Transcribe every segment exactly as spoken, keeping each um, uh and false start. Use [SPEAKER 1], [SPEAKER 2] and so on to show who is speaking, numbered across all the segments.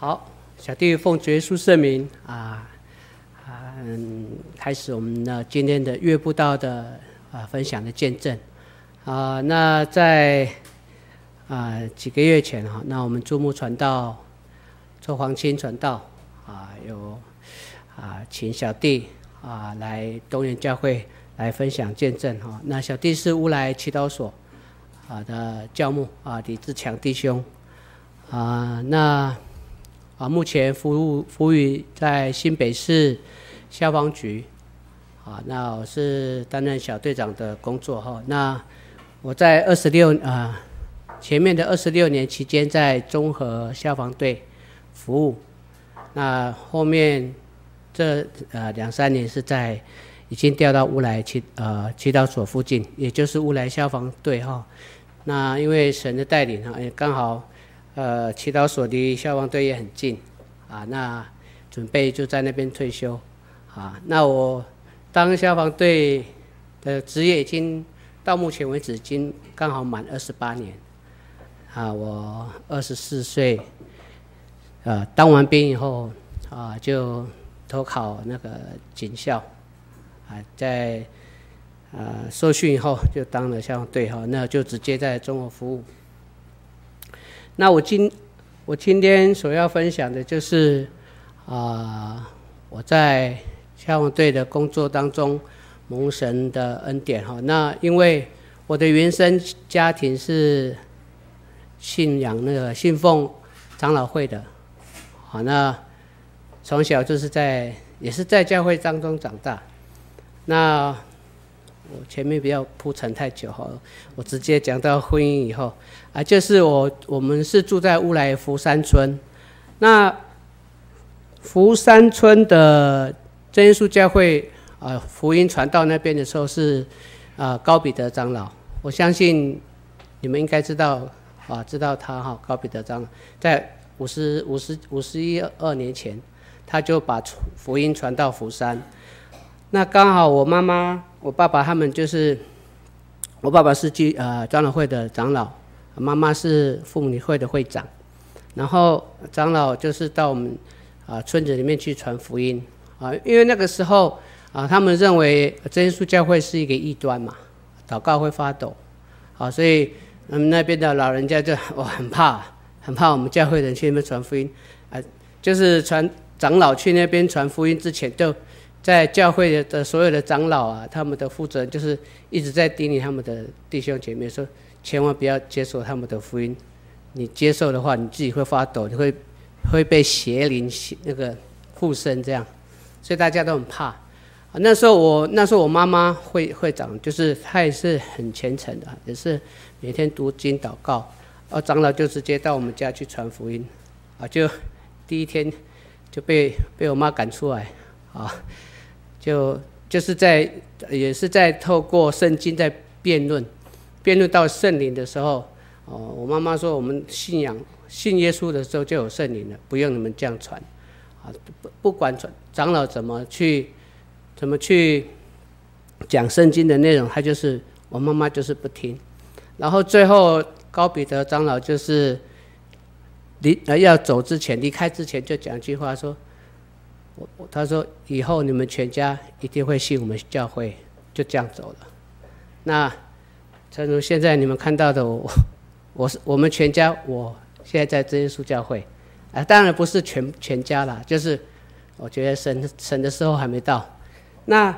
[SPEAKER 1] 好，小弟奉主耶稣圣名啊啊，嗯，开始我们的今天的月布道的啊分享的见证啊。那在啊几个月前哈，那我们注目传道周黄清传道啊，有啊请小弟啊来东园教会来分享见证哈。那小弟是乌来祈祷所啊的教牧啊李志强弟兄啊，那。啊，目前服务服务于在新北市消防局，啊，那我是担任小队长的工作哈。那我在二十六啊前面的二十六年期间在中和消防队服务，那后面这呃两三年是在已经调到乌来祈呃祈祷所附近，也就是乌来消防队哈。那因为神的带领哈，也刚好。呃，祈祷所离消防队也很近，啊，那准备就在那边退休，啊，那我当消防队的职业已经到目前为止已经刚好满二十八年，啊，我二十四岁，呃，当完兵以后，啊，就投考那个警校，啊，在呃受训以后就当了消防队哈，那就直接在中国服务。那我今我今天所要分享的就是啊、呃，我在消防队的工作当中蒙神的恩典哈。那因为我的原生家庭是信仰那个信奉长老会的，好，那从小就是在也是在教会当中长大。那我前面不要铺陈太久哈，我直接讲到婚姻以后啊，就是我我们是住在乌来福山村，那福山村的真耶稣教会啊，福音传到那边的时候是啊高彼得长老，我相信你们应该知道啊，知道他哈，高彼得长老在五十五十五十一二年前，他就把福音传到福山。那刚好我妈妈、我爸爸他们就是，我爸爸是基呃长老会的长老，妈妈是妇女会的会长，然后长老就是到我们啊、呃、村子里面去传福音啊，因为那个时候啊，他们认为真耶稣教会是一个异端嘛，祷告会发抖，啊，所以嗯那边的老人家就我很怕，很怕我们教会人去那边传福音啊，就是传长老去那边传福音之前就。在教会的所有的长老啊，他们的负责人就是一直在叮咛他们的弟兄姐妹说，千万不要接受他们的福音。你接受的话，你自己会发抖，你会会被邪灵那个附身这样，所以大家都很怕。啊、那时候我那时候我妈妈会会长，就是她也是很虔诚的，也是每天读经祷告。然后长老就直接到我们家去传福音，啊，就第一天就被被我妈赶出来，啊。就就是在也是在透过圣经在辩论，辩论到圣灵的时候，哦，我妈妈说我们信仰信耶稣的时候就有圣灵了，不用你们这样传，啊，不不管长老怎么去怎么去讲圣经的内容，他就是我妈妈就是不听，然后最后高彼得长老就是离要走之前离开之前就讲一句话说。我他说以后你们全家一定会信我们教会，就这样走了。那正如现在你们看到的我，我是我们全家，我现在在真耶稣教会，啊，当然不是全全家啦，就是我觉得神神的时候还没到。那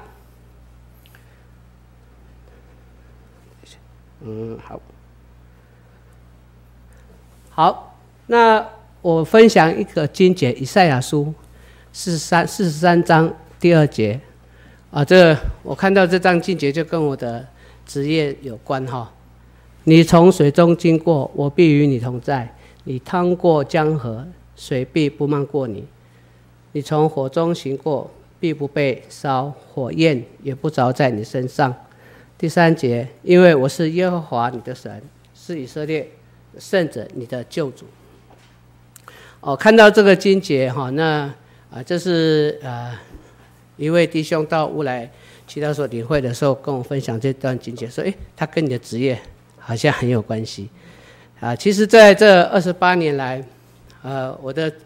[SPEAKER 1] 嗯好，好，那我分享一个经节，以赛亚书。四十三四十三章第二节，啊，这个我看到这章经节就跟我的职业有关哈。你从水中经过，我必与你同在；你趟过江河，水必不漫过你；你从火中行过，必不被烧，火焰也不着在你身上。第三节，因为我是耶和华你的神，是以色列圣者你的救主。哦，看到这个经节哈，那。啊，这是呃一位弟兄到乌来祈祷所领会的时候，跟我分享这段经节，说：“哎，他跟你的职业好像很有关系。”啊，其实在这二十八年来，呃，我的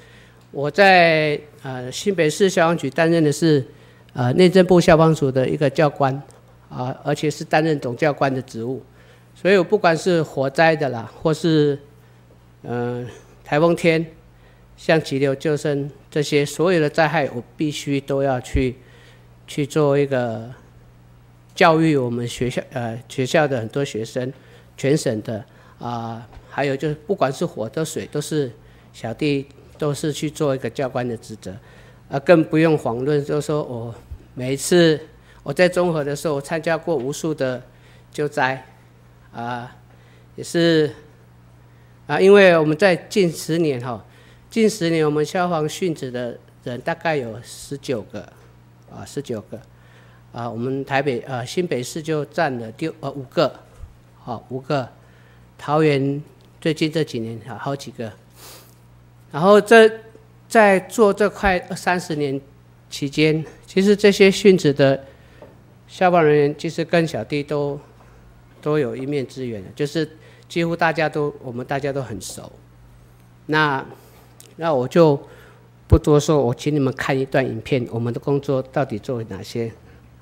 [SPEAKER 1] 我在呃新北市消防局担任的是呃内政部消防署的一个教官啊、呃，而且是担任总教官的职务，所以我不管是火灾的啦，或是呃台风天，像急流救生这些所有的灾害，我必须都要去去做一个教育我们学校呃学校的很多学生，全省的啊、呃，还有就是不管是火的水，都是小弟都是去做一个教官的职责，啊，更不用遑论，就是说我每一次我在中和的时候，我参加过无数的救灾，啊，也是啊，因为我们在近十年哈，近十年我们消防殉职的人大概有十九个，啊，十九个，啊，我们台北呃新北市就占了第呃五个，好五个，桃园最近这几年好好几个。然后这在做这快三十年期间，其实这些殉职的消防人员，其实跟小弟都都有一面之缘的，就是几乎大家都我们大家都很熟。那那我就不多说，我请你们看一段影片，我们的工作到底做了哪些。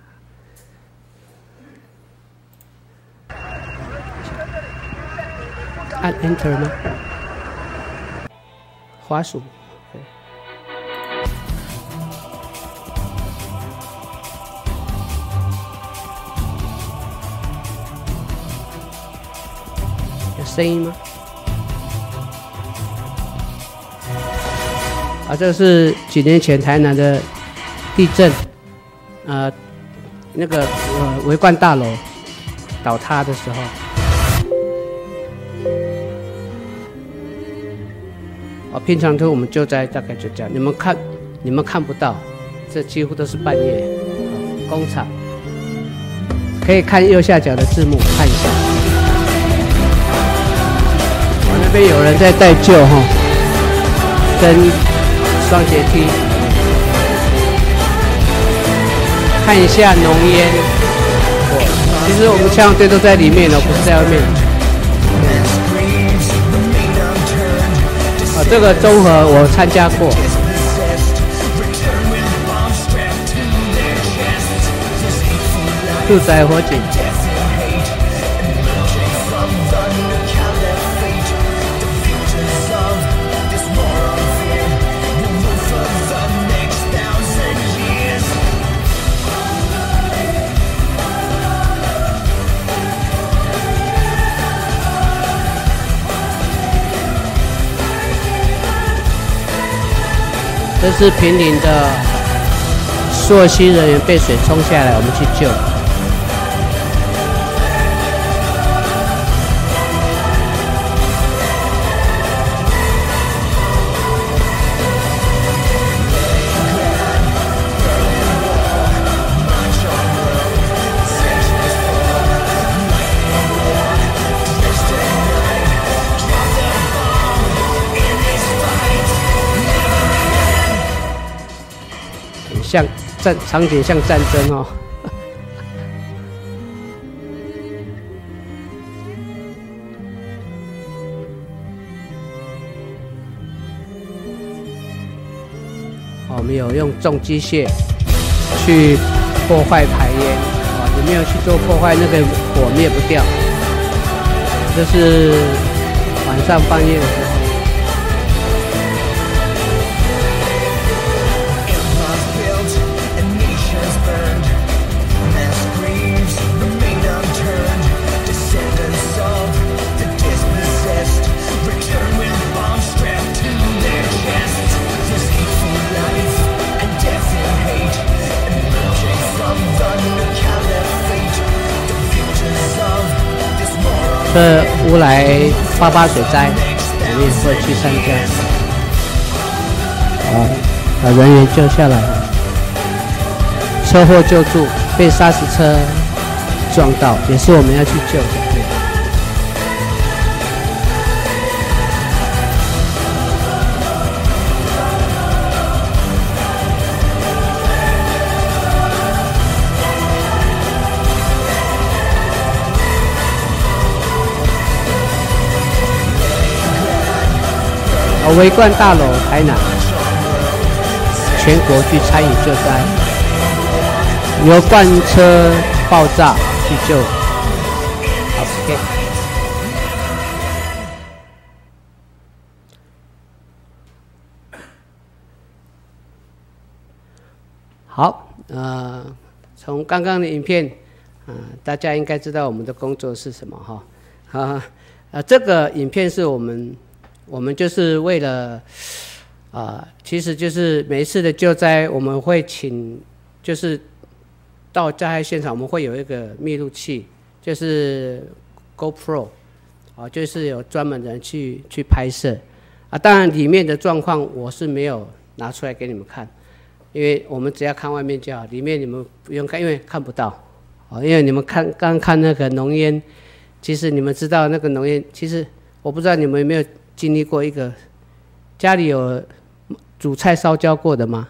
[SPEAKER 1] 按 Enter 吗？滑鼠，有声音吗？啊，这是几年前台南的地震，呃，那个呃维冠大楼倒塌的时候。平常都我们救灾大概就这样，你们看，你们看不到，这几乎都是半夜。工厂可以看右下角的字幕看一下。我那边有人在带救哈，跟双阶梯，看一下浓烟。其实我们消防队都在里面哦，不是在外面。啊，这个综合我参加过。住宅火警。这是坪林的溯溪人员被水冲下来，我们去救。像战场景像战争哦，我们有用重机械去破坏排烟，啊，有没有去做破坏？那个火灭不掉，这是晚上半夜的时候。这乌来八八水灾，我们也会去参加。啊，把人员救下来，车祸救助，被砂石车撞到，也是我们要去救的。维冠大楼台南， 全国去参与救灾，由罐车爆炸去救。好 ，OK。好，呃，从刚刚的影片，啊、呃，大家应该知道我们的工作是什么哈。啊，呃，这个影片是我们，我们就是为了，啊、呃，其实就是每一次的救灾，我们会请，就是到灾害现场，我们会有一个密录器，就是 GoPro， 啊，就是有专门人去去拍摄，啊，当然里面的状况我是没有拿出来给你们看。因为我们只要看外面就好，里面你们不用看，因为看不到。哦，因为你们看刚看那个浓烟，其实你们知道那个浓烟，其实我不知道你们有没有经历过一个，家里有煮菜烧焦过的吗？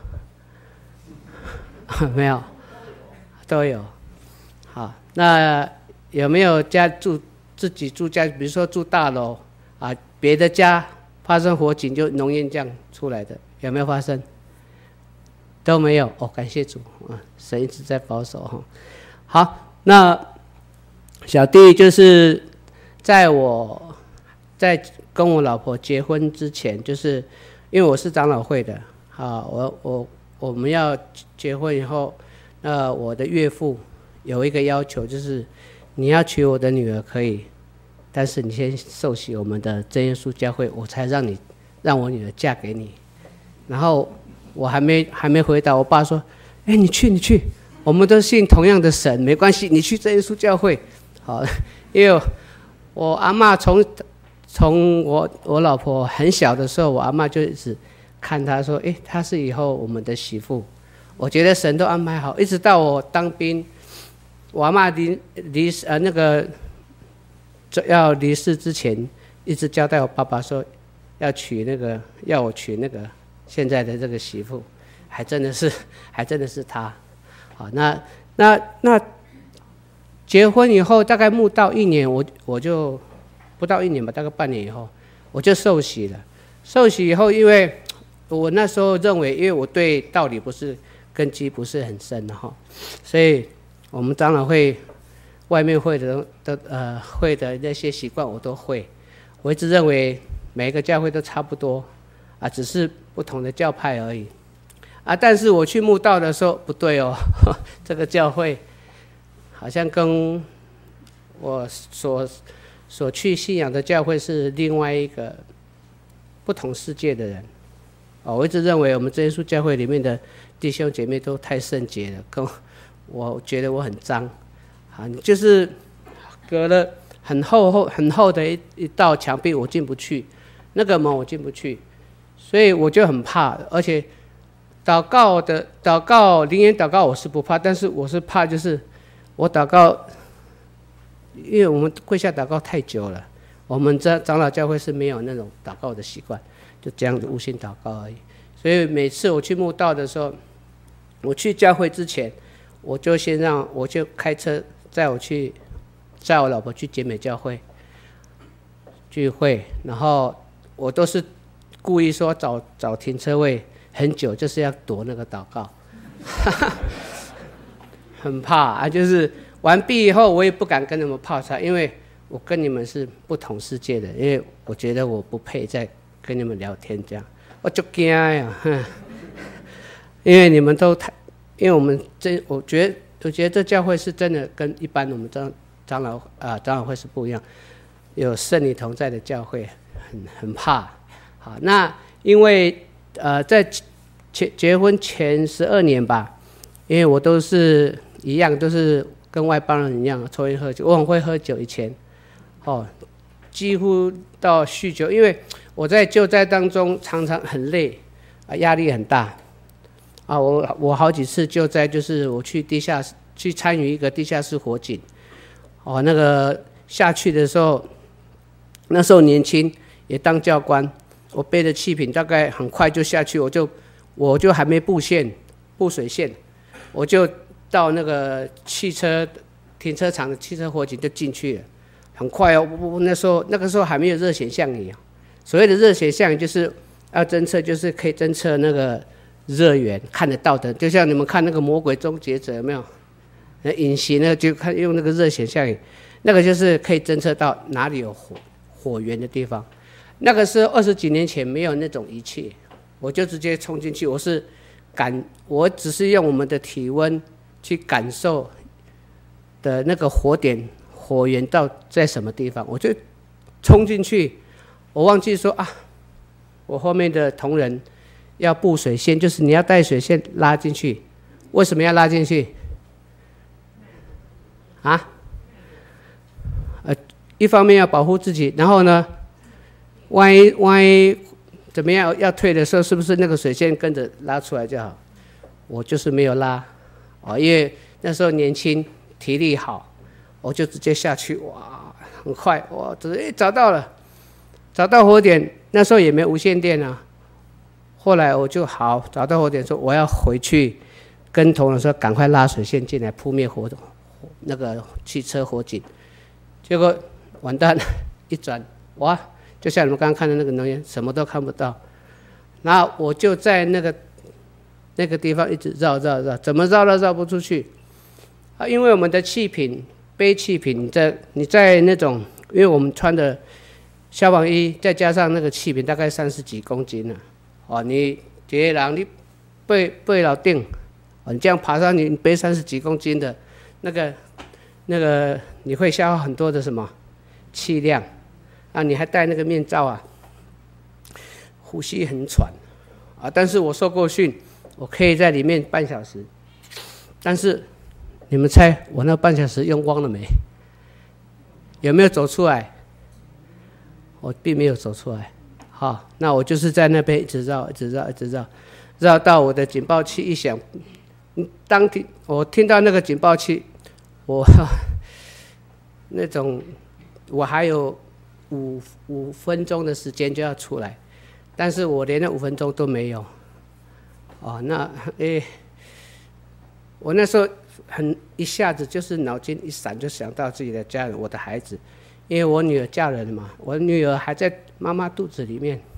[SPEAKER 1] 没有，都有。好，那有没有家住自己住家，比如说住大楼啊，别的家发生火警就浓烟这样出来的，有没有发生？都没有哦，感谢主啊，神一直在保守哈。好，那小弟就是在我在跟我老婆结婚之前，就是因为我是长老会的啊，我我我们要结婚以后，那我的岳父有一个要求，就是你要娶我的女儿可以，但是你先受洗我们的真耶稣教会，我才让你让我女儿嫁给你，然后。我还没还没回答，我爸说：“哎、欸，你去你去，我们都信同样的神，没关系，你去真耶稣教会。”好，因为我阿嬷从从我我老婆很小的时候，我阿嬷就一直看她说：“哎、欸，她是以后我们的媳妇。”我觉得神都安排好，一直到我当兵，我阿嬷离离呃那个要离世之前，一直交代我爸爸说要娶那个要我娶那个。现在的这个媳妇，还真的是，还真的是她，好，那那那结婚以后，大概慕道一年，我我就不到一年吧，大概半年以后，我就受洗了。受洗以后，因为我那时候认为，因为我对道理不是根基不是很深的哈，所以我们长老会外面会的的呃会的那些习惯我都会，我一直认为每一个教会都差不多。啊，只是不同的教派而已，啊！但是我去慕道的时候不对哦，呵这个教会好像跟我所所去信仰的教会是另外一个不同世界的人。哦，我一直认为我们真耶稣教会里面的弟兄姐妹都太圣洁了，跟我觉得我很脏，啊，就是隔了很厚厚很厚的一一道墙壁，我进不去，那个门我进不去。所以我就很怕，而且祷告的祷告灵言祷告我是不怕，但是我是怕就是我祷告，因为我们跪下祷告太久了，我们这长老教会是没有那种祷告的习惯，就这样子无心祷告而已。所以每次我去慕道的时候，我去教会之前，我就先让我就开车载我去载我老婆去姐妹教会聚会，然后我都是。故意说找找停车位很久，就是要躲那个祷告，很怕啊！就是完毕以后，我也不敢跟你们泡茶，因为我跟你们是不同世界的，因为我觉得我不配再跟你们聊天这样，我就惊呀！因为你们都太，因为我们这，我觉得我觉得这教会是真的跟一般我们长长老啊长老会是不一样，有圣灵同在的教会，很很怕。好，那因为呃，在结结婚前十二年吧，因为我都是一样，都是跟外邦人一样抽烟喝酒，我很会喝酒以前，哦，几乎到酗酒，因为我在救灾当中常常很累啊，压力很大啊，我我好几次救灾就是我去地下去参与一个地下室火警，哦，那个下去的时候，那时候年轻也当教官。我背着气瓶，大概很快就下去，我就我就还没布线、布水线，我就到那个汽车停车场的汽车火警就进去了，很快哦。我那时候那个时候还没有热显像仪，所谓的热显像仪就是要侦测，就是可以侦测那个热源看得到的，就像你们看那个《魔鬼终结者》有没有？那隐形呢，就看用那个热显像仪，那个就是可以侦测到哪里有火火源的地方。那个是二十几年前没有那种仪器，我就直接冲进去，我是感，我只是用我们的体温去感受的那个火点火源到在什么地方，我就冲进去。我忘记说啊，我后面的同仁要布水线，就是你要带水线拉进去。为什么要拉进去？啊？呃，一方面要保护自己，然后呢，万一万一怎么样要退的时候，是不是那个水线跟着拉出来就好？我就是没有拉，哦，因为那时候年轻，体力好，我就直接下去，哇，很快，哇，直接找到了。找到火点，那时候也没无线电啊。后来我就好找到火点，说我要回去跟同仁说，赶快拉水线进来扑灭火那个汽车火警。结果完蛋了，一转哇，就像你们刚刚看的那个能源，什么都看不到。然后我就在那个那个地方一直绕绕绕，怎么绕都绕不出去啊！因为我们的气瓶背气瓶，你在你在那种，因为我们穿的消防衣再加上那个气瓶大概三十几公斤了，哦，你一个人你背背老定，哦，你这样爬上去，你背三十几公斤的，那个那个你会消耗很多的什么气量啊？你还戴那个面罩啊，呼吸很喘啊。但是我受过训，我可以在里面半小时，但是你们猜我那半小时用光了没？有没有走出来？我并没有走出来，好，那我就是在那边一直绕，一直绕，一直绕，绕到我的警报器一响，当听我听到那个警报器，我那种我还有五五分钟的时间就要出来，但是我连那五分钟都没有，哦，那诶，我那时候很一下子就是脑筋一闪，就想到自己的家人，我的孩子。因为我女儿嫁人了嘛，我女儿还在妈妈肚子里面。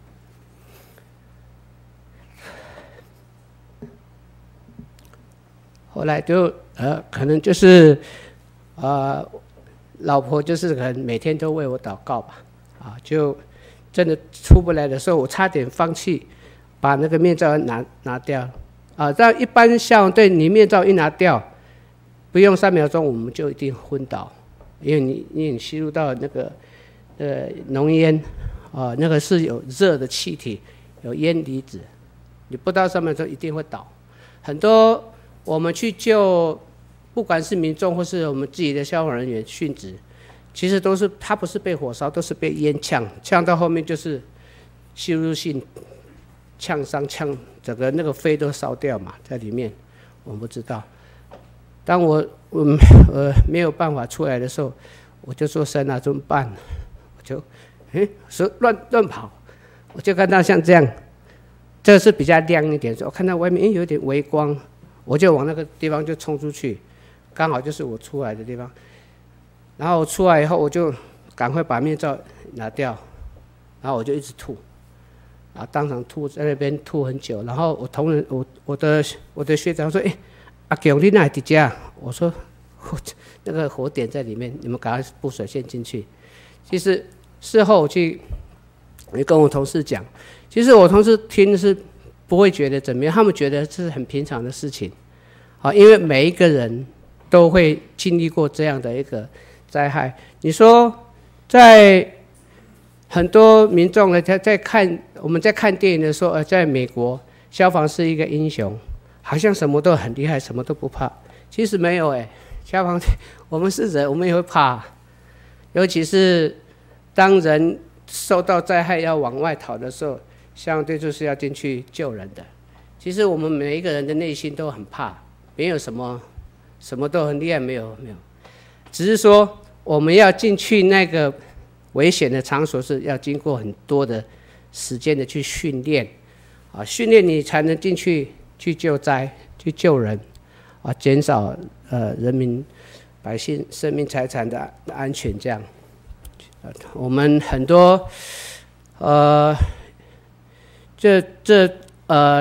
[SPEAKER 1] 后来就呃，可能就是呃，老婆就是可能每天都为我祷告吧，啊，就真的出不来的时候，我差点放弃，把那个面罩拿拿掉，啊，但一般消防队你面罩一拿掉，不用三秒钟我们就一定昏倒。因为你因为你吸入到那个呃浓烟啊，那个是有热的气体，有烟离子，你不到三秒钟一定会倒。很多我们去救，不管是民众或是我们自己的消防人员殉职，其实都是他不是被火烧，都是被烟呛，呛到后面就是吸入性呛伤，呛整个那个肺都烧掉嘛，在里面，我们不知道。当我我呃没有办法出来的时候，我就说神啊，怎么办？我就哎说乱乱跑，我就看到像这样，这是比较亮一点，我看到外面哎有点微光，我就往那个地方就冲出去，刚好就是我出来的地方。然后我出来以后，我就赶快把面罩拿掉，然后我就一直吐，啊，当场吐在那边吐很久。然后我同仁，我我的我的学长说，哎。阿强，你哪在这？我说，那个火点在里面，你们赶快布水线进去。其实事后我去，我就跟我同事讲，其实我同事听是不会觉得怎么样，他们觉得这是很平常的事情，啊，因为每一个人都会经历过这样的一个灾害。你说，在很多民众呢，在在看我们在看电影的时候，呃，在美国消防是一个英雄。好像什么都很厉害，什么都不怕。其实没有哎，消防我们是人，我们也会怕。尤其是当人受到灾害要往外逃的时候，消防队就是要进去救人的。其实我们每一个人的内心都很怕，没有什么什么都很厉害，没有没有。只是说我们要进去那个危险的场所，是要经过很多的时间的去训练啊，训练你才能进去。去救灾，去救人，啊，减少呃人民百姓生命财产的安全。这样，我们很多呃，这这呃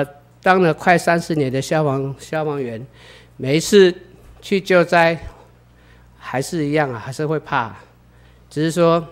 [SPEAKER 1] 当了快三十年的消防消防员，每一次去救灾还是一样啊，还是会怕，只是说。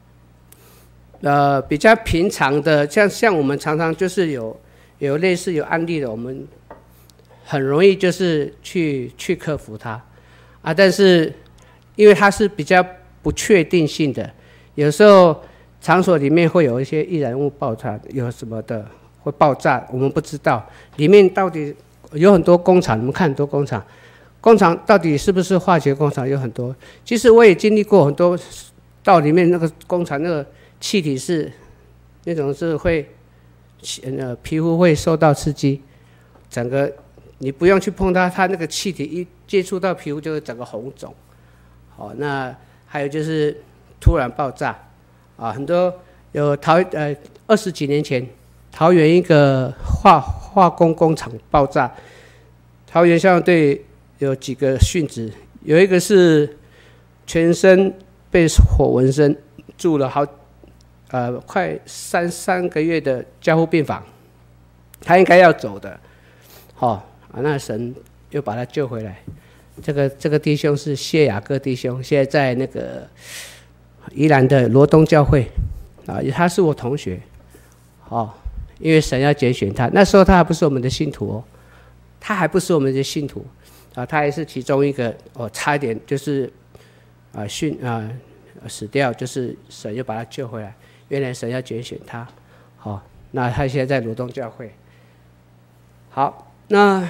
[SPEAKER 1] 呃，比较平常的，像像我们常常就是有有类似有案例的，我们很容易就是去去克服它啊。但是因为它是比较不确定性的，有时候场所里面会有一些易燃物爆炸，有什么的会爆炸，我们不知道里面到底有很多工厂，你们看很多工厂，工厂到底是不是化学工厂有很多。其实我也经历过很多，到里面那个工厂那个。气体是那种是会，呃，皮肤会受到刺激，整个你不用去碰它，它那个气体一接触到皮肤就会整个红肿。好，那还有就是突然爆炸，啊，很多有桃呃二十几年前桃园一个化化工工厂爆炸，桃园消防队有几个殉职，有一个是全身被火纹身，住了好。呃，快三三个月的加护病房，他应该要走的，哦，啊，那神又把他救回来。这个这个弟兄是谢雅各弟兄，现在在那个宜兰的罗东教会，啊，他是我同学，哦，因为神要拣选他，那时候他还不是我们的信徒哦，他还不是我们的信徒，啊，他也是其中一个，哦，差一点就是啊殉啊死掉，就是神又把他救回来。原来神要拣选他，好、哦，那他现在在罗东教会。好，那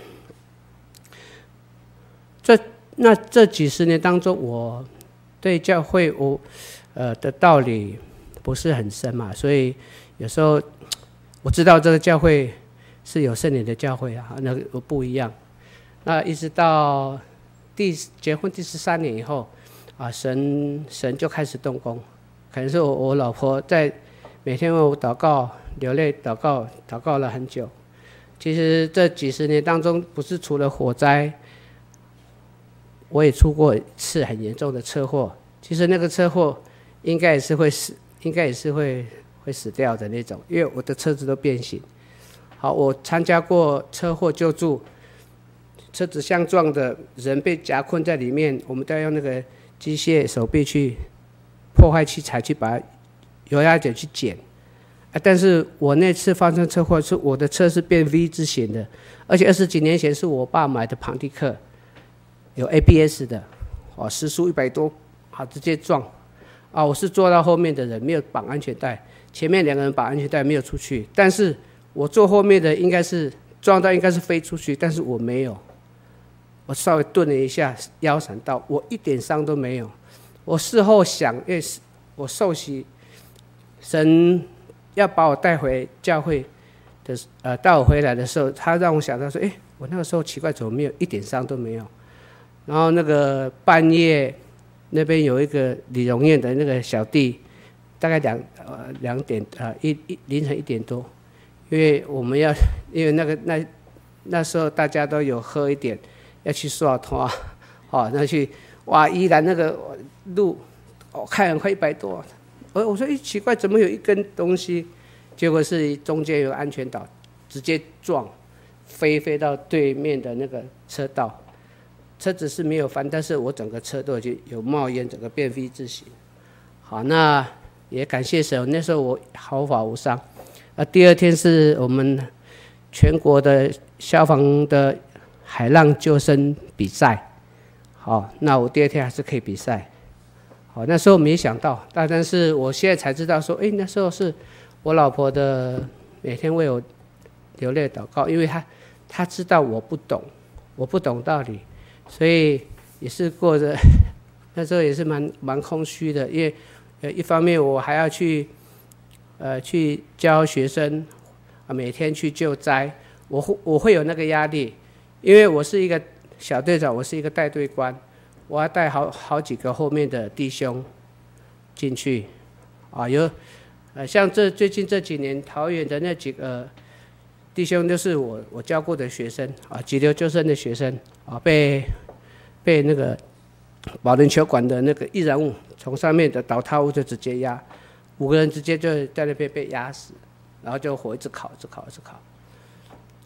[SPEAKER 1] 这那这几十年当中，我对教会我呃的道理不是很深嘛，所以有时候我知道这个教会是有圣灵的教会啊，那个不一样。那一直到第结婚第十三年以后啊，神神就开始动工。可能是我我老婆在每天为我祷告、流泪祷告、祷告了很久。其实这几十年当中，不是除了火灾，我也出过一次很严重的车祸。其实那个车祸应该也是会死，应该也是会会死掉的那种，因为我的车子都变形。好，我参加过车祸救助，车子相撞的人被夹困在里面，我们都要用那个机械手臂去。破坏器材去把油压卷去剪，啊！但是我那次发生车祸是我的车是变 V 字形的，而且二十几年前是我爸买的庞蒂克，有 A B S 的，哦，时速一百多，好直接撞，啊！我是坐到后面的人没有绑安全带，前面两个人绑安全带没有出去，但是我坐后面的应该是撞到应该是飞出去，但是我没有，我稍微顿了一下腰闪到，我一点伤都没有。我事后想，因为我受洗，神要把我带回教会的，呃，带我回来的时候，他让我想到说，哎，我那个时候奇怪，怎么没有一点伤都没有？然后那个半夜那边有一个李荣燕的那个小弟，大概两呃两点呃一一凌晨一点多，因为我们要因为那个那那时候大家都有喝一点，要去刷拖，哦，那去哇依然那个。路，我看很快一百多，我我说，哎，奇怪，怎么有一根东西？结果是中间有安全岛，直接撞，飞飞到对面的那个车道，车子是没有翻，但是我整个车都已经有冒烟，整个变 V 字形。好，那也感谢神，那时候我毫发无伤。啊，第二天是我们全国的消防的海浪救生比赛，好，那我第二天还是可以比赛。好，那时候没想到，但但是我现在才知道说，哎，那时候是我老婆的每天为我流泪祷告，因为她她知道我不懂，我不懂道理，所以也是过着那时候也是蛮蛮空虚的，因为呃一方面我还要去呃去教学生啊，每天去救灾，我会我会有那个压力，因为我是一个小队长，我是一个带队官。我要带好好几个后面的弟兄进去，啊，有，呃，像这最近这几年桃园的那几个弟兄，都是我我教过的学生啊，急流救生的学生啊，被被那个保龄球馆的那个易燃物从上面的倒塌物就直接压，五个人直接就在那边被压死，然后就火一直烤，一直烤，一直烤。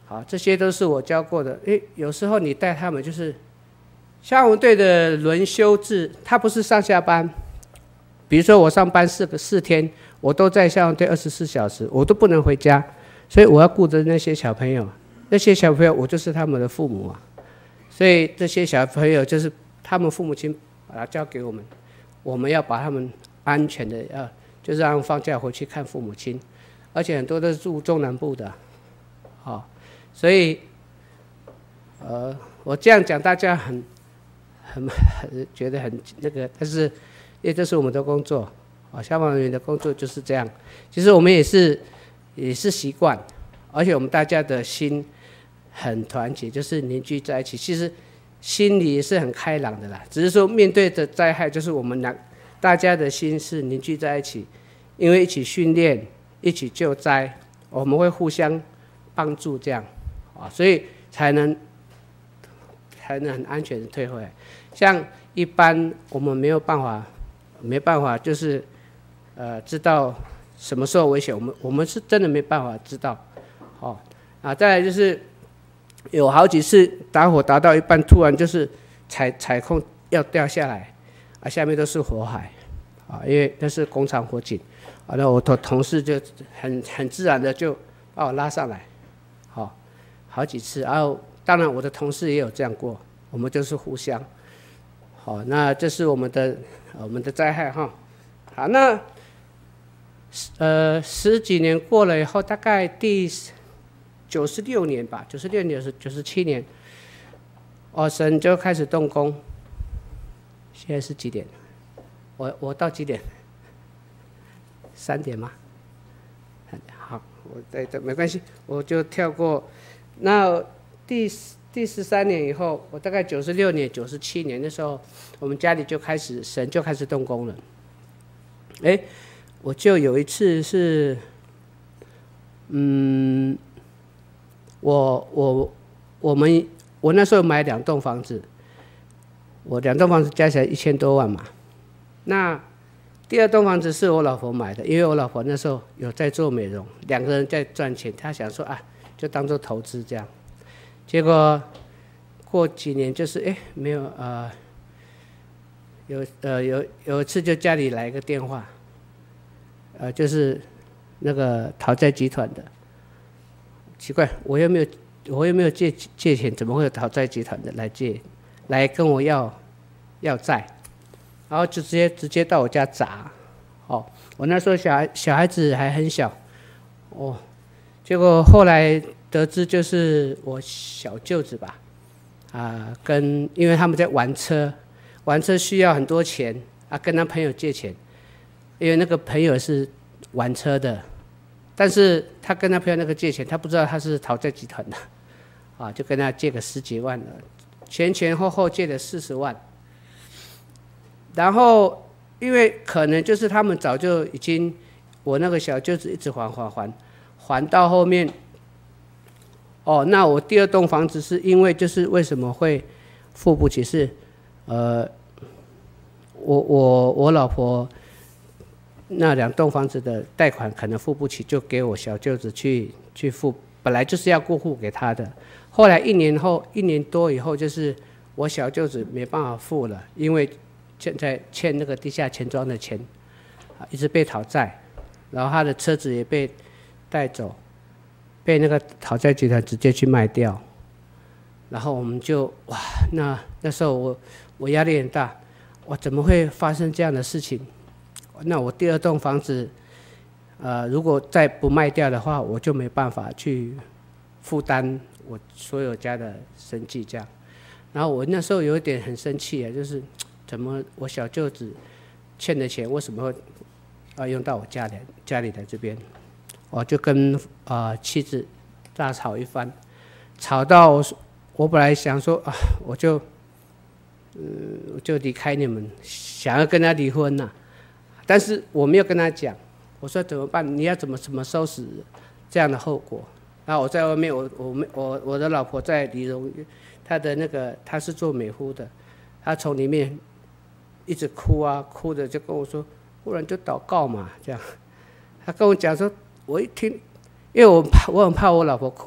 [SPEAKER 1] 好，这些都是我教过的。诶，有时候你带他们就是消防队的轮休制，他不是上下班。比如说我上班四个四天，我都在消防队二十四小时，我都不能回家，所以我要顾着那些小朋友。那些小朋友，我就是他们的父母啊。所以这些小朋友就是他们父母亲把他交给我们，我们要把他们安全的要就是让放假回去看父母亲，而且很多都是住中南部的，好、哦，所以呃我这样讲大家很很很觉得很那个，但是因为这是我们的工作啊，消防人员的工作就是这样。其实我们也是也是习惯，而且我们大家的心很团结，就是凝聚在一起。其实心里也是很开朗的啦，只是说面对的灾害，就是我们大家的心是凝聚在一起，因为一起训练，一起救灾，我们会互相帮助，这样啊，所以才能才能很安全的退回来。像一般我们没有办法，没办法就是呃知道什么时候危险，我们我们是真的没办法知道，哦啊，再来就是有好几次打火打到一半，突然就是踩踩空要掉下来，啊，下面都是火海，啊，因为那是工厂火警，啊，那我的同事就很很自然的就把我拉上来，好、哦，好几次，然后当然我的同事也有这样过，我们就是互相，好、哦，那这是我们的我们的灾害哈，好，那呃十几年过了以后，大概第九十六年吧，九十六年是九十七年，哦，神就开始动工。现在是几点？我我到几点？三点吗？好，我在这没关系，我就跳过。那第第十三年以后，我大概九十六年、九十七年的时候，我们家里就开始神就开始动工了。哎，我就有一次是，嗯。我我我们我那时候买两栋房子，我两栋房子加起来一千多万嘛。那第二栋房子是我老婆买的，因为我老婆那时候有在做美容，两个人在赚钱，她想说啊，就当做投资这样。结果过几年就是哎没有呃有呃有有一次就家里来一个电话，呃就是那个讨债集团的。奇怪，我又没有，我又没有借借钱，怎么会有讨债集团的来借，来跟我要要债，然后就直接直接到我家砸，哦，我那时候小孩小孩子还很小，哦，结果后来得知就是我小舅子吧，啊，跟因为他们在玩车，玩车需要很多钱啊，跟他朋友借钱，因为那个朋友是玩车的。但是他跟他朋友那个借钱，他不知道他是讨债集团的，啊，就跟他借个十几万了，前前后后借了四十万。然后因为可能就是他们早就已经，我那个小舅子一直还还还，还到后面，哦，那我第二栋房子是因为就是为什么会付不起是，呃，我我我老婆。那两栋房子的贷款可能付不起，就给我小舅子去去付，本来就是要过户给他的。后来一年后，一年多以后，就是我小舅子没办法付了，因为现在欠那个地下钱庄的钱，一直被讨债，然后他的车子也被带走，被那个讨债集团直接去卖掉。然后我们就哇，那那时候我我压力很大，哇，怎么会发生这样的事情？那我第二栋房子，呃，如果再不卖掉的话，我就没办法去负担我所有家的生计这样。然后我那时候有一点很生气啊，就是怎么我小舅子欠的钱为什么会啊用到我家里家里的这边？我就跟啊、呃、妻子大吵一番，吵到我我本来想说啊，我就嗯我就离开你们，想要跟他离婚呐、啊。但是我没有跟他讲，我说怎么办？你要怎么怎么收拾这样的后果？然后我在外面，我我我我的老婆在理容，她的那个她是做美肤的，她从里面一直哭啊，哭的就跟我说，不然就祷告嘛，这样。她跟我讲说，我一听，因为我怕我很怕我老婆哭，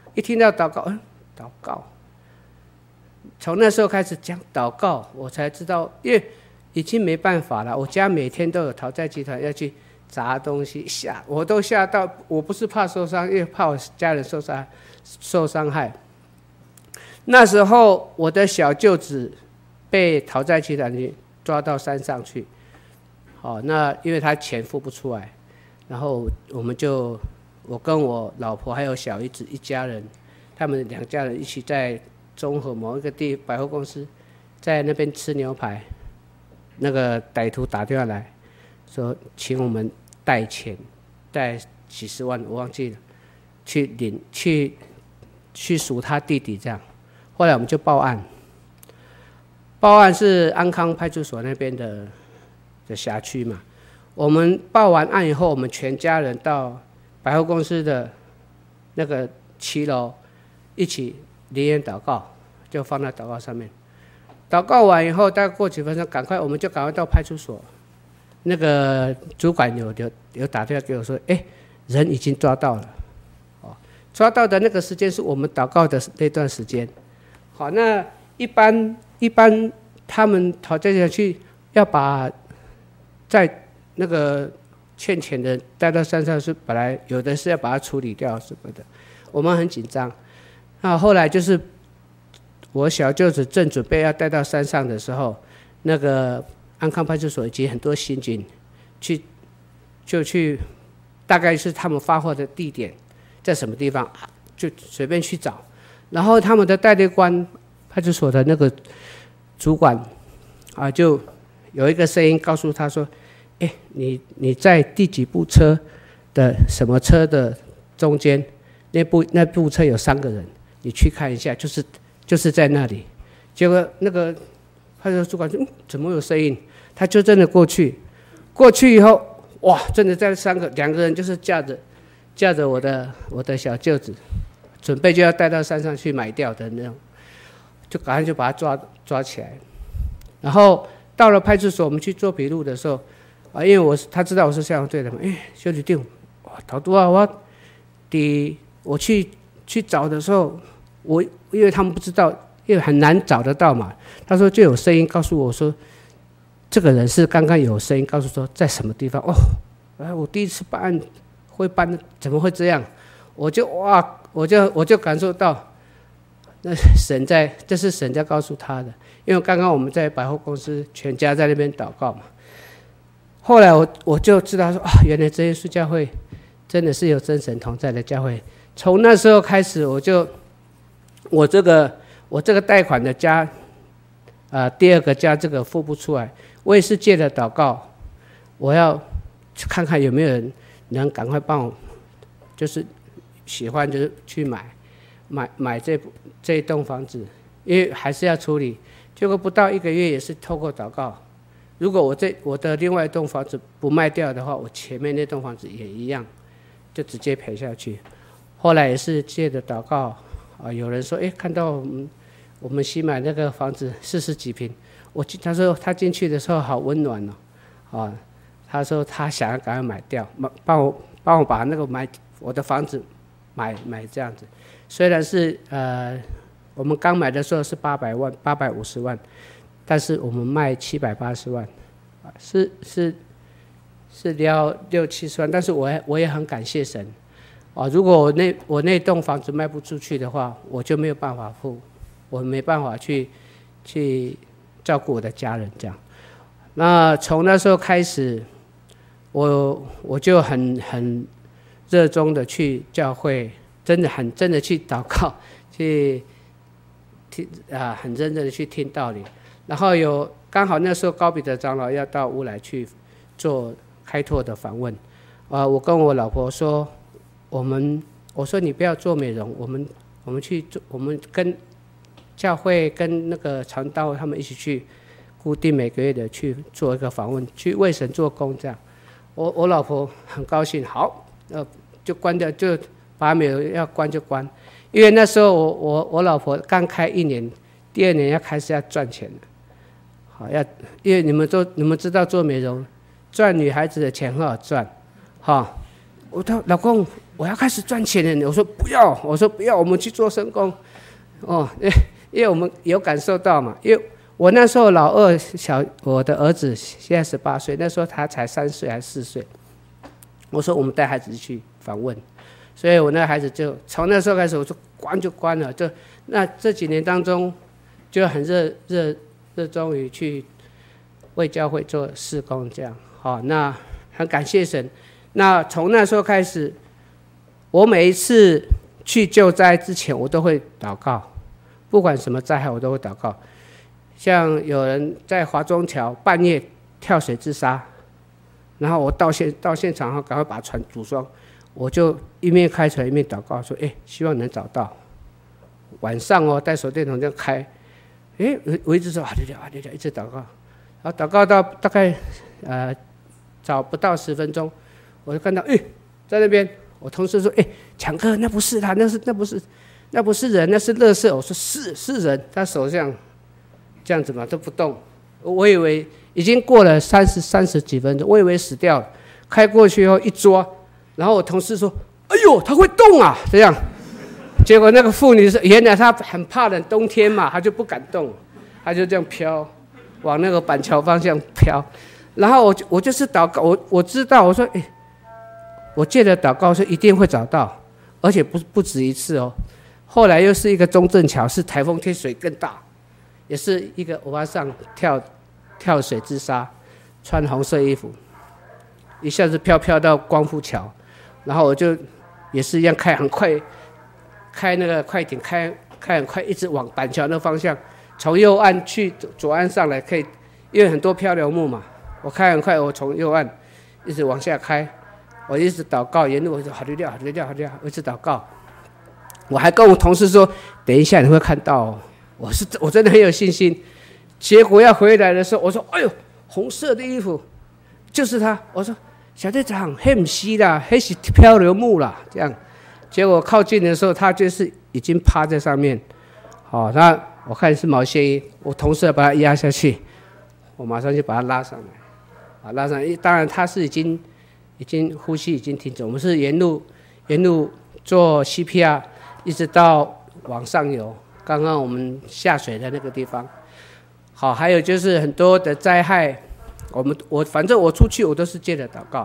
[SPEAKER 1] 一听到祷告，嗯，祷告，从那时候开始讲祷告，我才知道，因为已经没办法了。我家每天都有讨债集团要去砸东西，吓我都吓到。我不是怕受伤，因为怕我家人受伤受伤害。那时候我的小舅子被讨债集团抓到山上去，好，那因为他钱付不出来，然后我们就我跟我老婆还有小姨子一家人，他们两家人一起在中和某一个地百货公司，在那边吃牛排。那个歹徒打电话来说，请我们带钱，带几十万，我忘记了，去领去去赎他弟弟这样。后来我们就报案，报案是安康派出所那边的的辖区嘛。我们报完案以后，我们全家人到百货公司的那个七楼一起连言祷告，就放在祷告上面。祷告完以后，大概过几分钟，赶快我们就赶快到派出所。那个主管有有有打电话给我说：“哎，人已经抓到了。”哦，抓到的那个时间是我们祷告的那段时间。好，那一般一般他们讨债下去要把在那个欠钱的带到山上，是本来有的是要把它处理掉什么的，我们很紧张。那后来就是我小舅子正准备要带到山上的时候，那个安康派出所以及很多刑警去就去，大概是他们发货的地点在什么地方，就随便去找。然后他们的代理官派出所的那个主管啊，就有一个声音告诉他说：“哎，你你在第几部车的什么车的中间，那部那部车有三个人，你去看一下，就是就是在那里。”结果那个派出所主管说：“嗯，怎么有声音？”他就真的过去，过去以后，哇，真的在三个两个人就是架着架着我的我的小舅子。准备就要带到山上去买掉的那种，就赶快就把他抓抓起来。然后到了派出所，我们去做笔录的时候，啊，因为我他知道我是消防队的嘛，哎，小弟弟，哇，头拄啊，我第我去去找的时候，我因为他们不知道，因为很难找得到嘛。他说就有声音告诉我说，这个人是刚刚有声音告诉说在什么地方。哦，哎，我第一次办案会办，怎么会这样？我就哇。我就我就感受到，那神在，这是神在告诉他的。因为刚刚我们在百货公司全家在那边祷告嘛，后来我我就知道说啊，原来真耶稣教会真的是有真神同在的教会。从那时候开始，我就我这个我这个贷款的家，啊、呃，第二个家这个付不出来，我也是借了祷告，我要去看看有没有人能赶快帮我，就是。喜欢就是去买，买买这这一栋房子，因为还是要处理。结果不到一个月，也是透过祷告。如果我这我的另外一栋房子不卖掉的话，我前面那栋房子也一样，就直接赔下去。后来也是借着祷告啊，有人说，哎，看到我们我们新买那个房子四十几平，我他说他进去的时候好温暖哦，啊，他说他想要赶快买掉，帮我帮我把那个买我的房子。买买这样子，虽然是呃，我们刚买的时候是八百万、八百五十万，但是我们卖七百八十万，是是是要六七十万，但是我也我也很感谢神，啊，如果我那我那栋房子卖不出去的话，我就没有办法付，我没办法去去照顾我的家人这样。那从那时候开始，我我就很很。热衷的去教会，真的很真的去祷告，去听啊，很认真的去听道理。然后有刚好那时候高彼得长老要到乌来去做开拓的访问，啊，我跟我老婆说，我们我说你不要做美容，我们我们去做，我们跟教会跟那个传道他们一起去，固定每个月的去做一个访问，去为神做工这样。我我老婆很高兴，好。呃，就关掉，就把美容要关就关，因为那时候我我我老婆刚开一年，第二年要开始要赚钱了，好要，因为你们都你们知道做美容，赚女孩子的钱很好赚，哈，我说老公， 我要开始赚钱了。我说不要，我说不要，我们去做神工。哦，因为我们有感受到嘛，因为我那时候老二小，我的儿子现在十八岁，那时候他才三岁还是四岁。我说我们带孩子去访问，所以我那个孩子就从那时候开始，我说关就关了。就那这几年当中，就很热热热衷于去为教会做事工，这样。好，那很感谢神。那从那时候开始，我每一次去救灾之前，我都会祷告，不管什么灾害，我都会祷告。像有人在华中桥半夜跳水自杀，然后我到现到现场后，赶快把船组装，我就一面开船一面祷告，说：“哎，希望能找到。”晚上哦，带手电筒这样开，哎，我我一直说啊，对对啊，对对，一直祷告，然后祷告到大概呃找不到十分钟。我就看到，哎，在那边，我同事说，哎，强哥，那不是他，那是那不是，那不是人，那是垃圾。我说是是人，他手这样，这样子嘛都不动。我以为已经过了三十三十几分钟，我以为死掉了。开过去后一抓，然后我同事说，哎呦，他会动啊，这样。结果那个妇女是，原来她很怕冷，冬天嘛，她就不敢动，她就这样飘，往那个板桥方向飘。然后我就我就是祷告，我我知道，我说，哎。我借着祷告说一定会找到，而且不不止一次哦。后来又是一个中正桥，是台风天水更大，也是一个欧巴桑跳跳水自杀，穿红色衣服，一下子飘飘到光复桥，然后我就也是一样开很快，开那个快艇开开很快，一直往板桥那方向，从右岸去左岸上来，可以因为很多漂流木嘛，我开很快，我从右岸一直往下开。我一直祷告，沿路我说好溜掉，好溜掉，好溜掉，我一直祷告。我还跟我同事说，等一下你会看到哦，我是我真的很有信心。结果要回来的时候，我说，哎呦，红色的衣服，就是他。我说小队长，那不是啦，那是漂流木啦，这样。结果靠近的时候，他就是已经趴在上面。好，那我看是毛线衣，我同事把他压下去，我马上就把他拉上来，啊，拉上来。当然他是已经。已经呼吸已经停止，我们是沿路沿路做 C P R， 一直到往上游。刚刚我们下水的那个地方，好，还有就是很多的灾害，我们我反正我出去我都是借着祷告。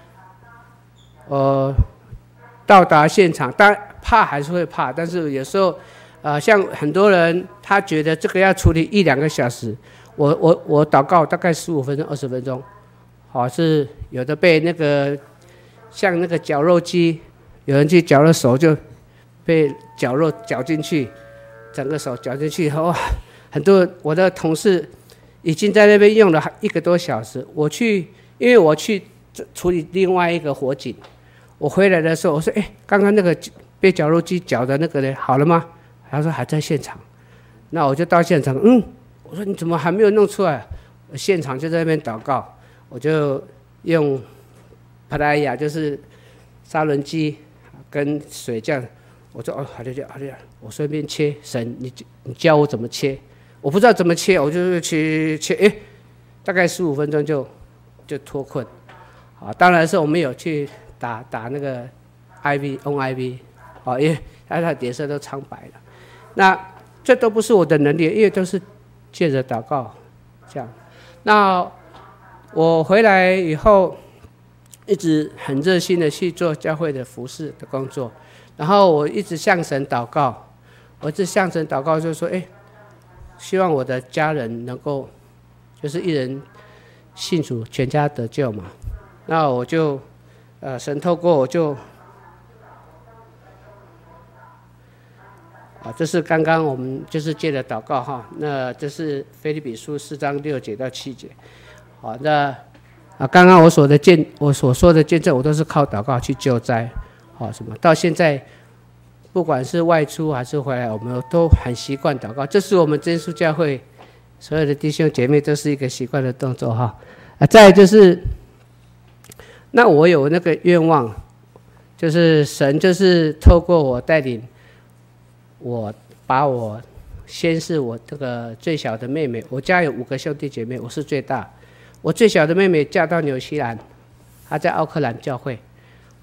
[SPEAKER 1] 呃，到达现场，当然怕还是会怕，但是有时候，呃，像很多人他觉得这个要处理一两个小时，我我我祷告大概十五分钟二十分钟。好，是有的被那个像那个绞肉机，有人去绞了手就被绞肉绞进去，整个手绞进去，哇！很多我的同事已经在那边用了一个多小时。我去，因为我去处理另外一个火警，我回来的时候我说：“哎，刚刚那个被绞肉机绞的那个人好了吗？”他说还在现场。那我就到现场，嗯，我说你怎么还没有弄出来？现场就在那边祷告。我就用帕拉雅，就是砂轮机跟水这样，我说哦，好的好的，我顺便切，神你你教我怎么切，我不知道怎么切，我就切切，哎，大概十五分钟就就脱困，啊，当然是我们有去打打那个 I V on I V， 啊，因为它的脸色都苍白了，那这都不是我的能力，因为都是借着祷告这样，那。我回来以后，一直很热心的去做教会的服事的工作，然后我一直向神祷告，我一直向神祷告，就说：哎，希望我的家人能够，就是一人信主，全家得救嘛。那我就，呃，神透过我就，啊，这是刚刚我们就是借的祷告哈。那这是腓立比书四章六节到七节。好，那啊，刚刚我所的见，我所说的见证，我都是靠祷告去救灾，好什么？到现在，不管是外出还是回来，我们都很习惯祷告。这是我们真耶稣教会所有的弟兄姐妹都是一个习惯的动作哈。啊，再来就是，那我有那个愿望，就是神就是透过我带领我，把我先是我这个最小的妹妹，我家有五个兄弟姐妹，我是最大。我最小的妹妹嫁到纽西兰，她在奥克兰教会，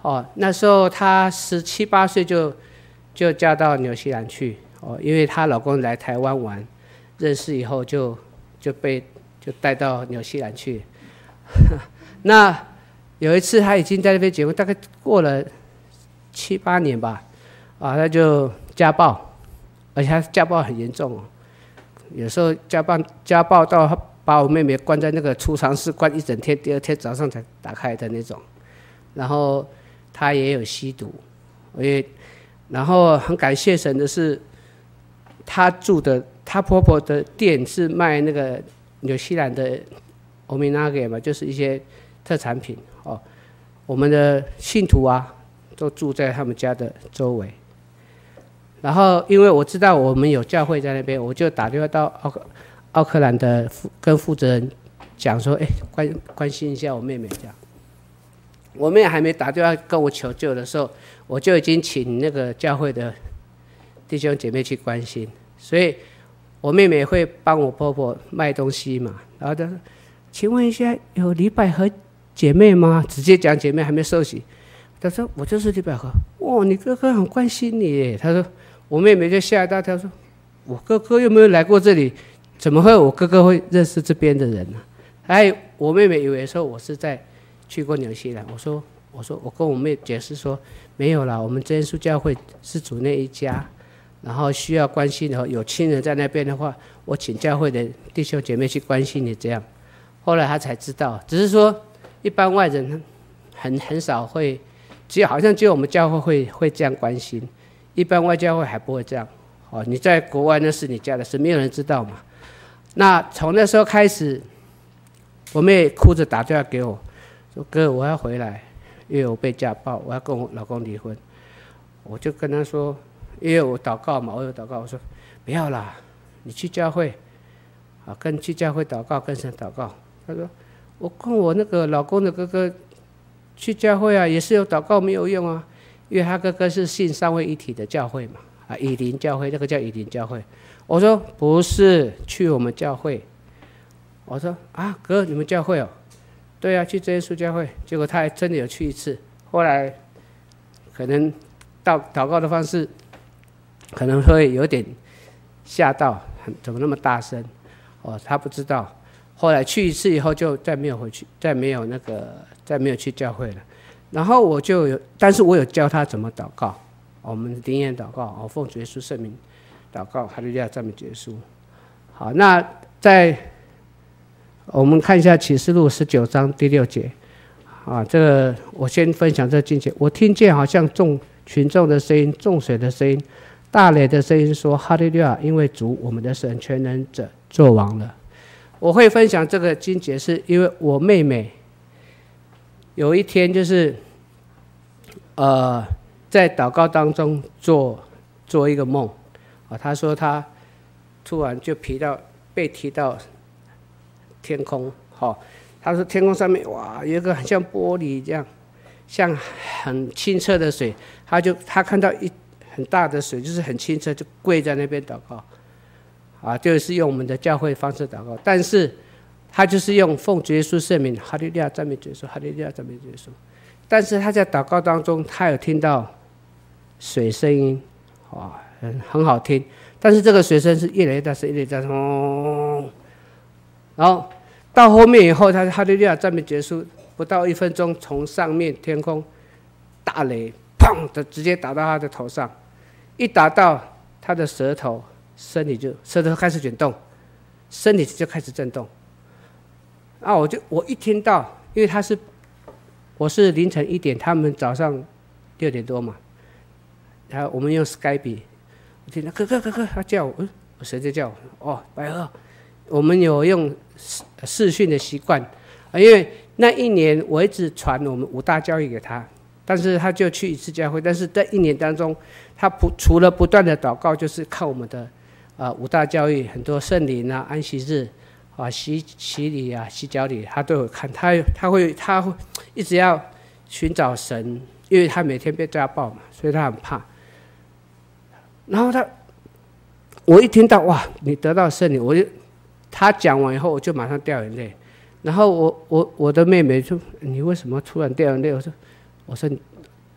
[SPEAKER 1] 哦，那时候她十七八岁就就嫁到纽西兰去哦，因为她老公来台湾玩，认识以后就就被就带到纽西兰去。那有一次她已经在那边结婚，大概过了七八年吧，啊，她就家暴，而且她家暴很严重哦，有时候家暴家暴到把我妹妹关在那个储藏室关一整天，第二天早上才打开的那种。然后她也有吸毒，因为然后很感谢神的是，她住的她婆婆的店是卖那个纽西兰的 ominage 嘛，就是一些特产品哦。我们的信徒啊，都住在他们家的周围。然后因为我知道我们有教会在那边，我就打电话到奥克奥克兰的跟负责人讲说，哎，关关心一下我妹妹这样。我妹还没打电话跟我求救的时候，我就已经请那个教会的弟兄姐妹去关心，所以我妹妹会帮我婆婆卖东西嘛。然后她说：“请问一下，有李百合姐妹吗？”直接讲姐妹还没受洗。她说：“我就是李百合。”哇，你哥哥很关心你耶。她说，我妹妹就吓一大跳，说：“我哥哥又没有来过这里。”怎么会我哥哥会认识这边的人呢？哎，我妹妹以为说我是在去过纽西兰。我说，我说我跟我妹解释说没有啦，我们真耶稣教会是主内一家，然后需要关心的，有亲人在那边的话，我请教会的弟兄姐妹去关心你这样。后来他才知道，只是说一般外人很很少会，只有好像只有我们教会会会这样关心，一般外教会还不会这样。哦，你在国外那是你家的事，没有人知道嘛。那从那时候开始，我妹哭着打电话给我，说：“哥，我要回来，因为我被家暴，我要跟我老公离婚。”我就跟她说，因为我祷告嘛，我有祷告，我说：“不要啦，你去教会，啊，跟去教会祷告，跟神祷告。”她说：“我跟我那个老公的哥哥去教会啊，也是有祷告没有用啊，因为他哥哥是信三位一体的教会嘛，啊，以林教会，那个叫以林教会。”我说不是，去我们教会。我说啊，哥，你们教会哦？对啊，去真耶稣教会。结果他还真的有去一次。后来可能祷祷告的方式可能会有点吓到，怎么那么大声？哦，他不知道。后来去一次以后，就再没有回去，再没有那个，再没有去教会了。然后我就有，但是我有教他怎么祷告。我们灵言祷告，哦，奉主耶稣圣名祷告，哈利路亚，赞美主耶稣。好，那在我们看一下启示录十九章第六节啊，这个我先分享这经节。我听见好像众群众的声音，众水的声音，大雷的声音说：“哈利路亚！因为主我们的神全能者作王了。”我会分享这个经节，是因为我妹妹有一天就是呃在祷告当中做做一个梦。他说他突然就提到被提到天空，哦，他说天空上面哇有一个很像玻璃这样，像很清澈的水，他就他看到一很大的水，就是很清澈，就跪在那边祷告，啊，就是用我们的教会方式祷告，但是他就是用奉主耶稣圣名，哈利路亚赞美主耶稣，哈利路亚赞美主耶稣。但是他在祷告当中，他有听到水声音，哇，很很好听，但是这个水声是越来越大声，越来越大声，哦，然后到后面以后，他哈利路亚赞美结束，不到一分钟，从上面天空大雷砰的直接打到他的头上，一打到他的舌头，身体就舌头开始卷动，身体就开始震动。啊，我就我一听到，因为他是我是凌晨一点，他们早上六点多嘛，然后我们用 Skype， 我听到哥哥哥哥，他叫我，嗯，我谁在叫我？哦，百合。我们有用视讯的习惯，因为那一年我一直传我们五大教育给他，但是他就去一次教会，但是在一年当中，他不除了不断的祷告，就是看我们的呃五大教育，很多圣灵啊、安息日啊、洗洗礼啊、洗脚礼，他都有看，他他会他会一直要寻找神，因为他每天被家暴嘛，所以他很怕。然后他，我一听到哇，你得到圣灵，我就。他讲完以后，我就马上掉眼泪。然后我我我的妹妹说：“你为什么突然掉眼泪？”我说：“我说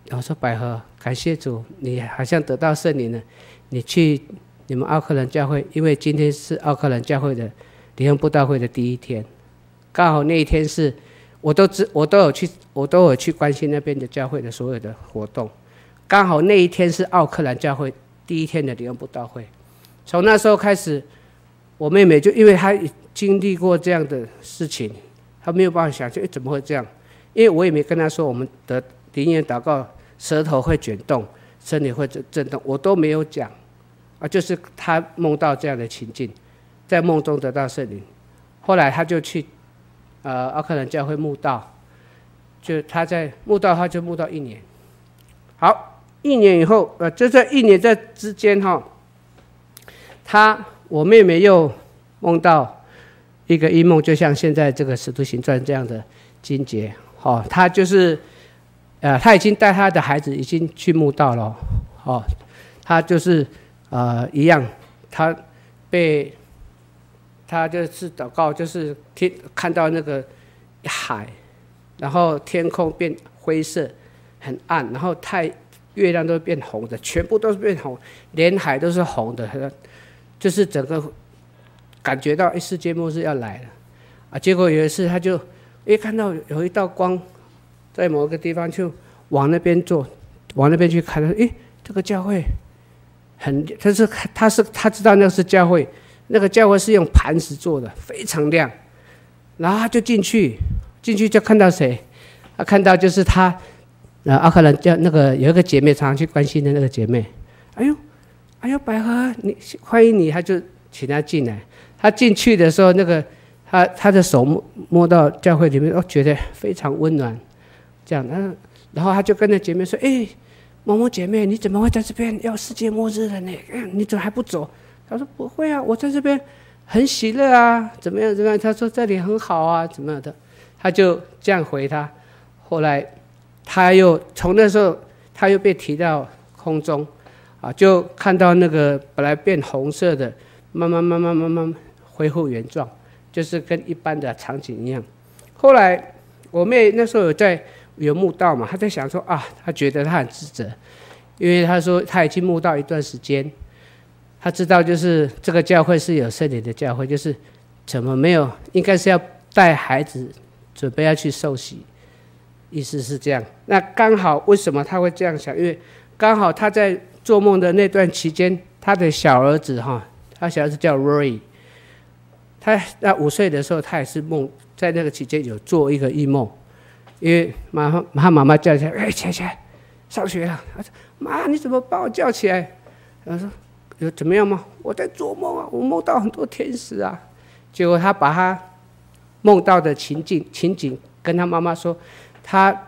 [SPEAKER 1] 我说百合，感谢主，你好像得到圣灵了。你去你们奥克兰教会，因为今天是奥克兰教会的联合布道会的第一天，刚好那一天是我都知我都有去我都有去关心那边的教会的所有的活动，刚好那一天是奥克兰教会第一天的联合布道会。从那时候开始，我妹妹就因为她经历过这样的事情，她没有办法想象，哎，怎么会这样？因为我也没跟她说我们的灵言祷告舌头会卷动，身体会震动，我都没有讲啊，就是她梦到这样的情境，在梦中得到圣灵。后来她就去呃奥克兰教会慕道，就她在慕道，她就慕道一年。好，一年以后，呃，就在一年在之间哈。他我妹妹又梦到一个异梦，就像现在这个《使徒行传》这样的经节，哦，他就是，呃，他已经带他的孩子已经去慕道了，哦，他就是呃一样，他被他就是祷告，就是天看到那个海，然后天空变灰色，很暗，然后太月亮都变红的，全部都是变红，连海都是红的。就是整个感觉到，哎，世界末日要来了啊！结果有一次，他就一看到有一道光在某个地方，就往那边坐，往那边去看。哎，这个教会很，他是他是他知道那是教会，那个教会是用磐石做的，非常亮。然后他就进去，进去就看到谁？他看到就是他，呃，奥克兰教那个有一个姐妹常常去关心的那个姐妹。哎呦！哎呦，百合，你欢迎你，他就请他进来。他进去的时候，那个他他的手摸摸到教会里面，哦，觉得非常温暖，这样。然后他就跟那姐妹说：“哎，某某姐妹，你怎么会在这边？要世界末日了呢？你怎么还不走？”他说：“不会啊，我在这边很喜乐啊，怎么样怎么样？”他说：“这里很好啊，怎么样的？”他就这样回他。后来他又从那时候，他又被提到空中。啊，就看到那个本来变红色的，慢慢慢慢慢慢恢复原状，就是跟一般的场景一样。后来我妹那时候有在有慕道嘛，她在想说啊，她觉得她很自责，因为她说她已经慕道一段时间，她知道就是这个教会是有圣灵的教会，就是怎么没有，应该是要带孩子准备要去受洗，意思是这样。那刚好为什么她会这样想？因为刚好她在做梦的那段期间，他的小儿子哈，他小儿子叫 Rory， 他在五岁的时候，他也是梦，在那个期间有做一个异梦，因为妈他妈妈叫起来，哎，起来起来，上学了。他说：“妈，你怎么把我叫起来？”他说：“有怎么样吗？我在做梦啊，我梦到很多天使啊。”结果他把他梦到的情景情景跟他妈妈说，他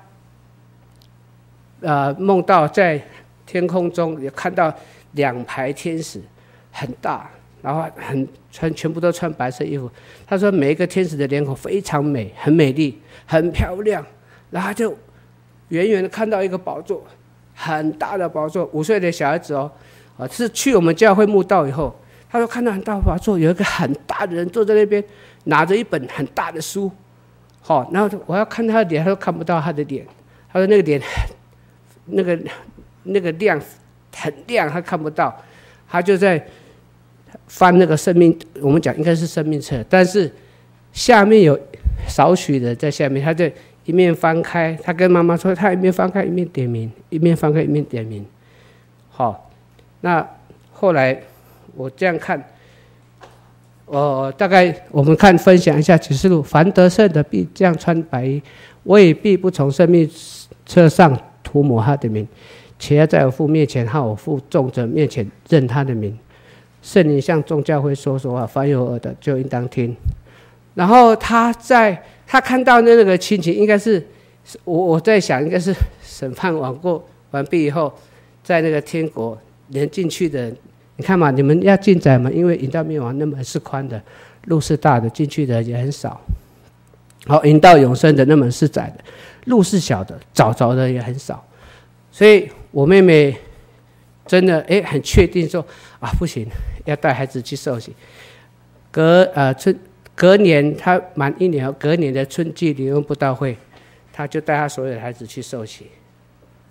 [SPEAKER 1] 呃梦到在天空中也看到两排天使，很大，然后很穿全部都穿白色衣服。他说每一个天使的脸孔非常美，很美丽，很漂亮。然后他就远远的看到一个宝座，很大的宝座。五岁的小孩子哦，啊，是去我们教会慕道以后，他说看到很大的宝座，有一个很大的人坐在那边，拿着一本很大的书。好、哦，然后我要看他的脸，他都看不到他的脸。他说那个脸，那个。那个亮很亮，他看不到，他就在翻那个生命，我们讲应该是生命册，但是下面有少许的在下面，他就一面翻开，他跟妈妈说，他一面翻开一面点名，一面翻开一面点名。好、哦，那后来我这样看，呃，大概我们看分享一下启示录，凡得胜的必这样穿白衣，我也必不从生命册上涂抹他的名。且要在我父面前和我父众者面前认他的名。圣灵向众教会说说话，凡有耳的就应当听。然后他在他看到的那个情景，应该是我我在想，应该是审判完过完毕以后，在那个天国连进去的人，你看嘛，你们要进窄嘛，因为引到灭亡那门是宽的，路是大的，进去的也很少。好，引到永生的那门是窄的，路是小的，找着的也很少。所以我妹妹真的哎很确定说啊不行，要带孩子去受洗。隔呃春隔年她满一年后，隔年的春季联合布道会，她就带她所有的孩子去受洗。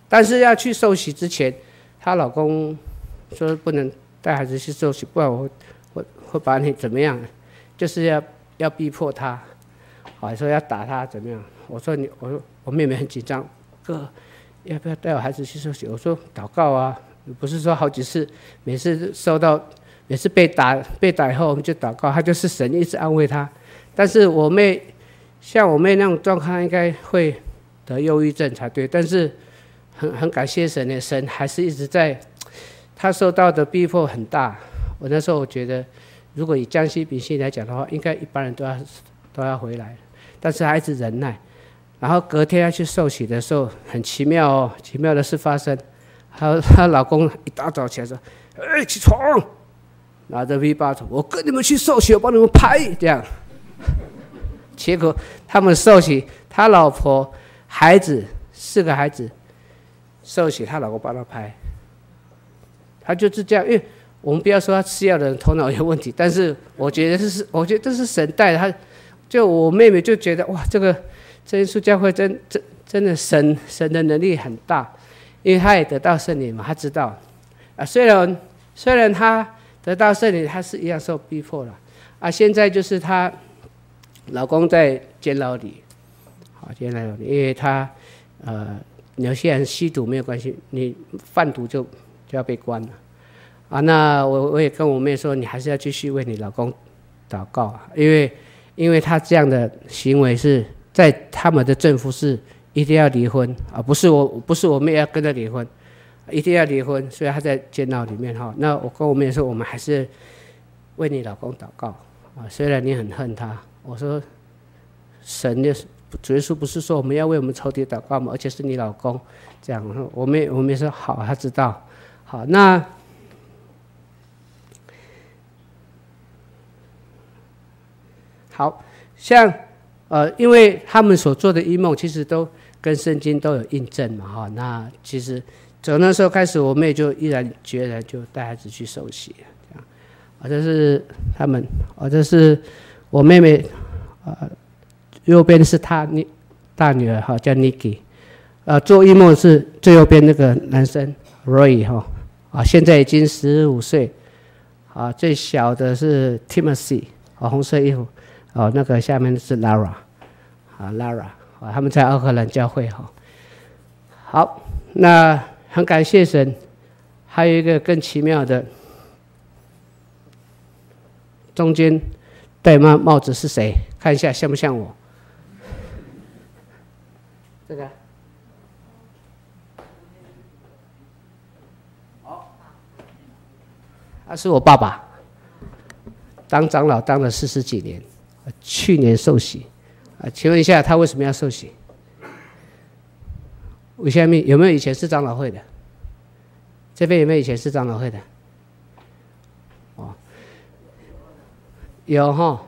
[SPEAKER 1] 但是要去受洗之前，她老公说不能带孩子去受洗，不然我我会把你怎么样，就是要要逼迫她，啊，说要打她怎么样？我说你，我说我妹妹很紧张，哥，要不要带我孩子去受洗？我说祷告啊，不是说好几次，每次收到，每次被打被打以后我们就祷告，他就是神一直安慰他。但是我妹像我妹那种状况，应该会得忧郁症才对。但是很很感谢神的，神还是一直在，他受到的逼迫很大。我那时候我觉得，如果以江西秉性来讲的话，应该一般人都要都要回来，但是他一直忍耐。然后隔天要去受洗的时候，很奇妙哦，奇妙的事发生。她她老公一大早起来说：“哎，起床！”拿着 V 八筒，我跟你们去受洗，我帮你们拍这样。结果他们受洗，他老婆、孩子四个孩子受洗，他老公帮他拍。他就是这样，因为我们不要说他吃药的人头脑有问题，但是我觉得这是，我觉得这是神带的。他就我妹妹就觉得哇，这个。真耶稣教会真真真的神神的能力很大，因为他也得到圣灵嘛，他知道啊。虽然虽然他得到圣灵，他是一样受逼迫了啊。现在就是她老公在监牢里，好监牢里，因为他呃，有些人吸毒没有关系，你贩毒就就要被关了啊。那我我也跟我妹说，你还是要继续为你老公祷告啊，因为因为他这样的行为是。在他们的政府是一定要离婚啊，不是我不是我妹要跟他离婚，一定要离婚，所以他在监牢里面哈。那我跟我妹说，我们还是为你老公祷告啊，虽然你很恨他，我说神的主耶稣不是说我们要为我们仇敌祷告吗？而且是你老公这样，我妹我妹说好，他知道好。那好像。呃，因为他们所做的异梦，其实都跟圣经都有印证嘛，哈。那其实从那时候开始，我妹就毅然决然就带孩子去受洗，这样。啊，这是他们，啊，这是我妹妹，呃，右边是她大女儿哈，叫 Nikki， 呃，做异梦是最右边那个男生 Roy 哈，啊，现在已经十五岁，啊，最小的是 Timothy， 啊，红色衣服。哦，那个下面是 Lara， 啊 Lara， 啊，他们在奥克兰教会哈。好，那很感谢神，还有一个更奇妙的，中间戴帽帽子是谁？看一下像不像我？这个。哦，他是我爸爸，当长老当了四十几年。去年受洗，啊，请问一下，他为什么要受洗？为什么？有没有以前是长老会的？这边有没有以前是长老会的？哦，有哈。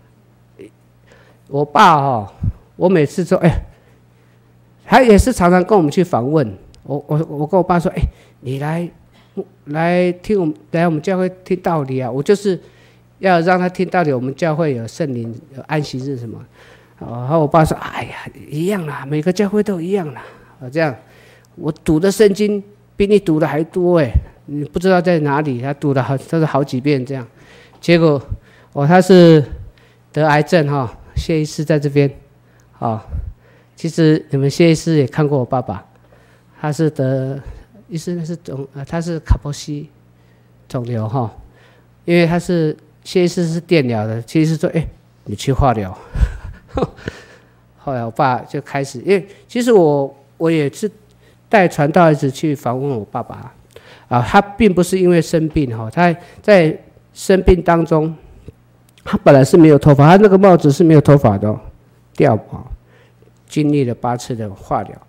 [SPEAKER 1] 我爸哈，我每次说，哎，他也是常常跟我们去访问。我我我跟我爸说，哎，你来来听我们来我们教会听道理啊，我就是。要让他听到底，我们教会有圣灵、有安息日什么，然后我爸说：“哎呀，一样啦，每个教会都一样啦。”啊，这样，我读的圣经比你读的还多哎，你不知道在哪里，他读了好，都是好几遍这样。结果，哦，他是得癌症哈，谢医师在这边，哦，其实你们谢医师也看过我爸爸，他是得，医师那是肿，呃，他是卡波西肿瘤哈，因为他是。谢医师是电疗的，谢医师说：“哎、欸，你去化疗。”后来我爸就开始，因为其实我我也是带传道一直去访问我爸爸啊，他并不是因为生病哈，他在生病当中，他本来是没有头发，他那个帽子是没有头发的、哦，掉啊，经历了八次的化疗。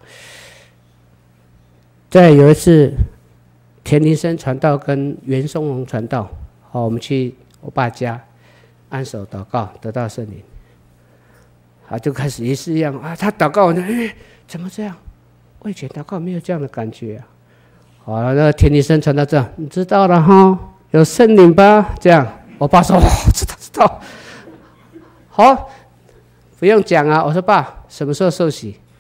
[SPEAKER 1] 再有一次，田林生传道跟袁松荣传道，好，我们去。我爸家按手祷告，得到圣灵，啊，就开始也是一样啊。他祷告完，哎，怎么这样？我以前祷告没有这样的感觉啊。好，那个田医生传到这样，你知道了哈，有圣灵吧？这样，我爸说，哦，知道知道。好，不用讲啊。我说爸，什么时候受洗？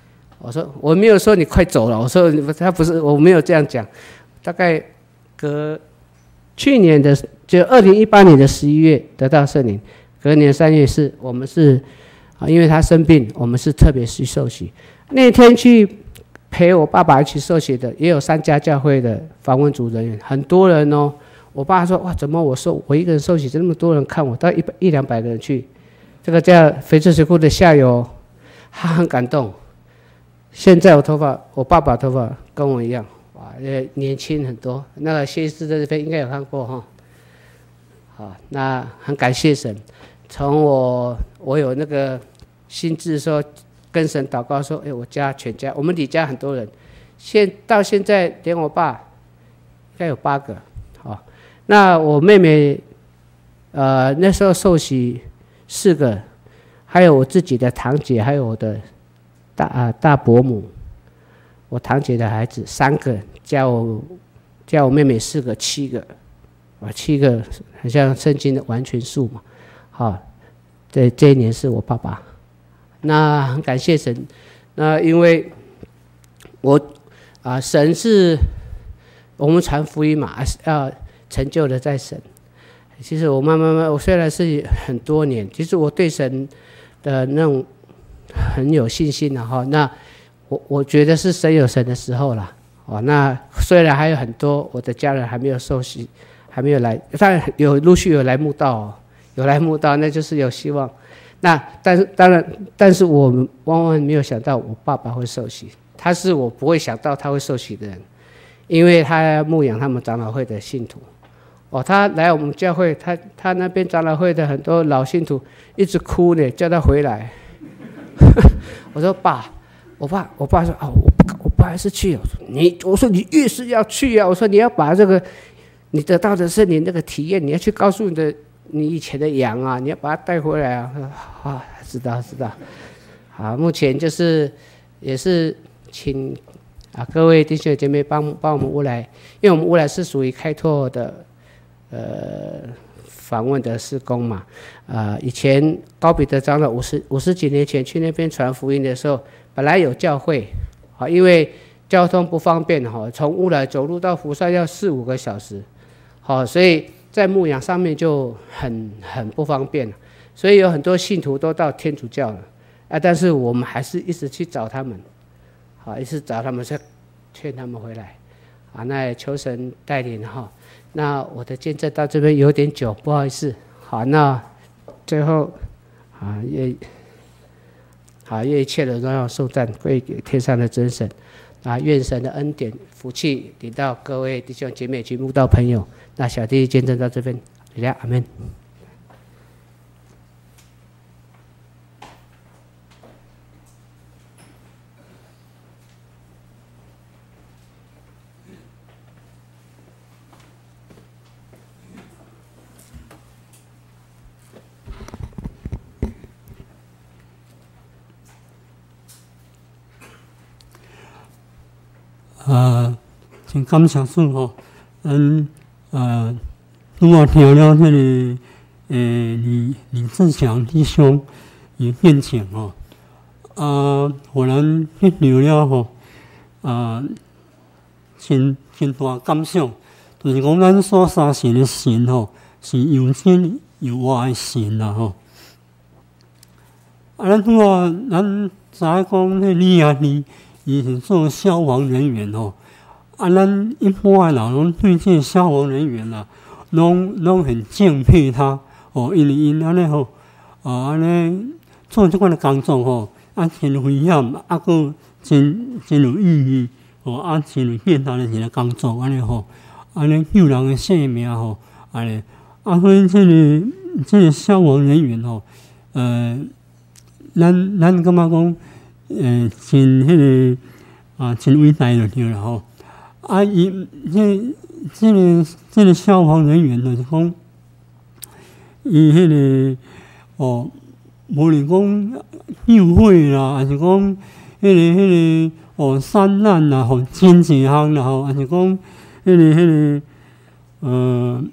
[SPEAKER 1] 我说我没有说你快走了，我说他不是，我没有这样讲。大概隔去年的就二零一八年的十一月得到圣灵，隔年三月是我们是啊，因为他生病，我们是特别去受洗。那天去陪我爸爸一起受洗的，也有三家教会的访问组人员，很多人哦。我爸说：“哇，怎么我受我一个人受洗，这么多人看我，到一百一两百个人去。”这个叫翡翠水库的下游，他很感动。现在我头发，我爸爸头发跟我一样，哇，也年轻很多。那个谢医师在这边应该有看过哈。好，那很感谢神。从我我有那个心智说，跟神祷告说：“哎，我家全家，我们李家很多人，现到现在连我爸应该有八个。好，那我妹妹，呃，那时候受洗四个，还有我自己的堂姐，还有我的。”大啊大伯母，我堂姐的孩子三个，加我加我妹妹四个，七个，啊七个很像圣经的完全数嘛，好，这这一年是我爸爸，那很感谢神，那因为我啊神是我们传福音嘛，要成就的在神。其实我慢慢慢，我虽然是很多年，其实我对神的那种。很有信心的哈，那我我觉得是神有神的时候了哦。那虽然还有很多我的家人还没有受洗，还没有来，当然有陆续有来慕道哦，有来慕道，那就是有希望。那但是当然，但是我们万万没有想到我爸爸会受洗，他是我不会想到他会受洗的人，因为他牧养他们长老会的信徒哦。他来我们教会，他他那边长老会的很多老信徒一直哭呢，叫他回来。我说爸，我爸，我爸说啊，我不，我不还是去。我说你，我说你越是要去啊。我说你要把这个你得到的圣灵那个体验，你要去告诉你的你以前的羊啊，你要把它带回来啊。啊，知道知道。好，目前就是也是请啊各位弟兄姐妹帮帮我们乌来，因为我们乌来是属于开拓的呃。访问的事工嘛，啊、呃，以前高彼得长老五十五十几年前去那边传福音的时候，本来有教会，啊，因为交通不方便哈，从乌来走路到福山要四五个小时，好，所以在牧养上面就很很不方便，所以有很多信徒都到天主教了，啊，但是我们还是一直去找他们，好，一直找他们，去劝他们回来，啊，那也求神带领哈。那我的见证到这边有点久，不好意思。好，那最后啊，愿好愿一切的荣耀颂赞归给天上的真神啊，愿神的恩典福气临到各位弟兄姐妹及慕道朋友。那小弟见证到这边，阿们。
[SPEAKER 2] 啊，真感谢主吼，咱呃，拄啊听了迄、那个诶，李李志祥弟兄伊见证吼，啊，互咱迄聊了吼，啊，真真大感想，就是讲咱所相信的神吼，是有真有活的神啦吼。啊，咱拄啊，咱知影讲迄李亚尼。伊是做消防人员吼，啊，咱一般的人拢对这消防人员啦，拢拢很敬佩他哦，因为因安尼吼，啊安尼做这款的工作吼，啊真危险，啊个真真有意义哦，啊真有简单的一个工作安尼吼，安尼救人的性命吼，安尼，啊所以这个这个消防人员吼，呃，咱咱感觉讲。诶，真迄个啊，真伟大就对了吼。啊，伊这这个这个消防人员就是讲，伊迄个哦，无论讲救火啦，还是讲迄个迄个哦山难啦，吼真济项啦，吼，还是讲迄个迄个呃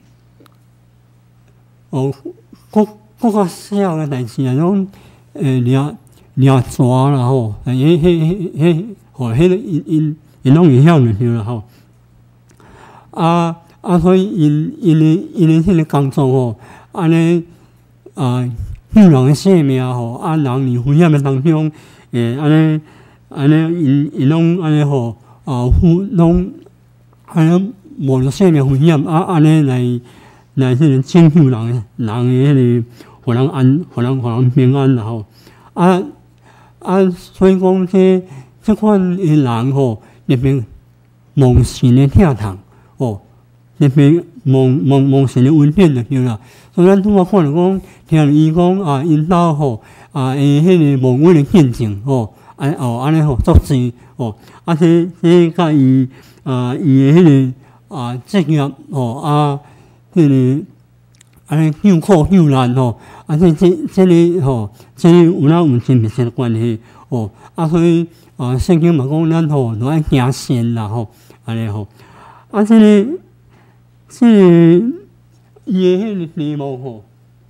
[SPEAKER 2] 哦，国国较小个代志啊，种诶了。 抓抓啦吼，迄迄迄迄吼，迄个因因因拢会晓就对啦吼。啊啊，所以因因的因的迄个工作吼，安尼啊，救人的性命吼，啊人伫危险的当中，诶，安尼安尼因因拢安尼吼，啊，拢安尼冒着性命危险，啊安尼来来迄个拯救人人的迄个，互人安，互人互人平安啦吼。啊啊，所以讲这这款的人吼，特别蒙神的疼痛哦。特别蒙蒙蒙神的恩典就对啦，所以咱拄仔看着讲，听伊讲啊，因兜吼啊，诶，迄个蒙恩的见证吼，安哦安尼吼足济哦，啊，这这甲伊啊，伊的迄个啊职业吼啊，迄个安尼救苦救难吼，啊，这这这个吼，这个有哪有真密切的关系哦，啊，所以啊，圣经嘛讲咱吼都爱行善啦吼，安尼吼，啊，这个。这个伊的迄个题目吼，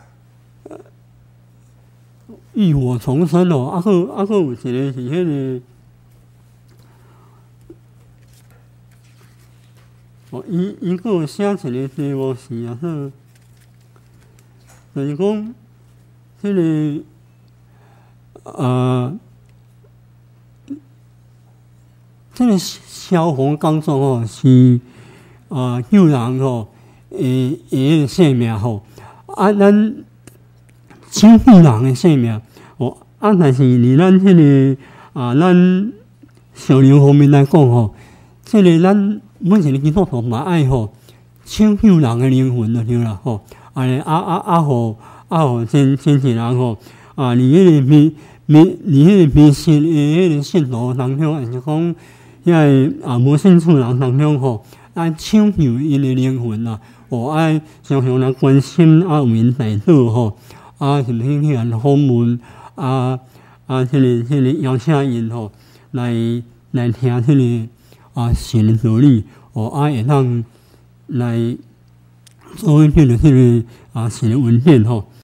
[SPEAKER 2] 浴火重生哦，啊个啊个有一个是迄个，哦，伊伊个有写一个题目是啊个，就是讲，迄个啊，这个消防工作吼是。啊，救人吼，诶诶，性命吼，啊，咱拯救人的性命，哦，啊，但是伫咱迄个啊，咱上流方面来讲吼，即个咱每一个基督徒嘛爱吼，拯救人的灵魂就对啦吼，安尼啊啊啊吼啊吼，真真侪人吼，啊，伫迄个迷迷，伫迄个迷信的迄个信徒当中，还是讲遐个啊无信主人当中吼。爱抢救因的灵魂啦，哦，爱常常来关心啊，为因祈祷吼，啊，甚物去人访问啊啊，迄个迄个邀请因吼来来听迄个啊神的道理，哦，啊，会当来做迄个迄个啊神的恩典吼。